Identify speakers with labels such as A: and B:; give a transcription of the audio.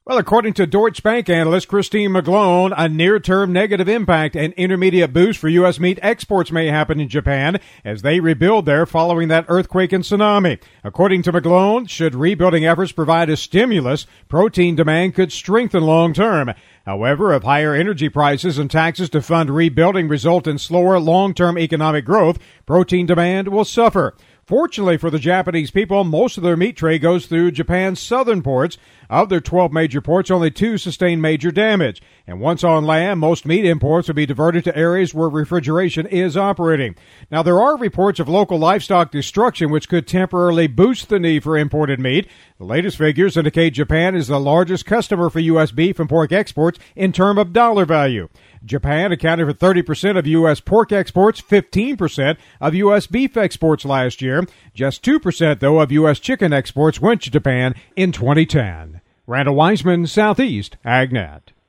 A: Well, according to Deutsche Bank analyst Christine McGlone, a near-term negative impact and intermediate boost for U.S. meat exports may happen in Japan as they rebuild there following that earthquake and tsunami. According to McGlone, should rebuilding efforts provide a stimulus, protein demand could strengthen long-term. However, if higher energy prices and taxes to fund rebuilding result in slower long-term economic growth, protein demand will suffer. Fortunately for the Japanese people, most of their meat trade goes through Japan's southern ports. Of their 12 major ports, only 2 sustained major damage. And once on land, most meat imports will be diverted to areas where refrigeration is operating. Now, there are reports of local livestock destruction, which could temporarily boost the need for imported meat. The latest figures indicate Japan is the largest customer for U.S. beef and pork exports in terms of dollar value. Japan accounted for 30% of U.S. pork exports, 15% of U.S. beef exports last year. Just 2%, though, of U.S. chicken exports went to Japan in 2010. Randall Wiseman, Southeast AgNet.